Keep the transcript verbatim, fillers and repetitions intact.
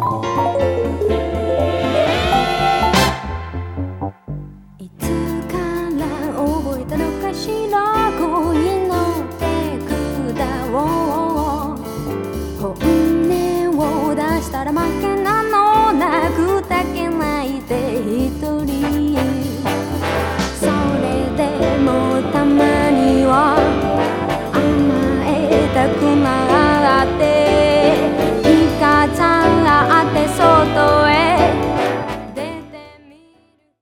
いつから覚えたのかしら、恋の手札を本音を出したら負け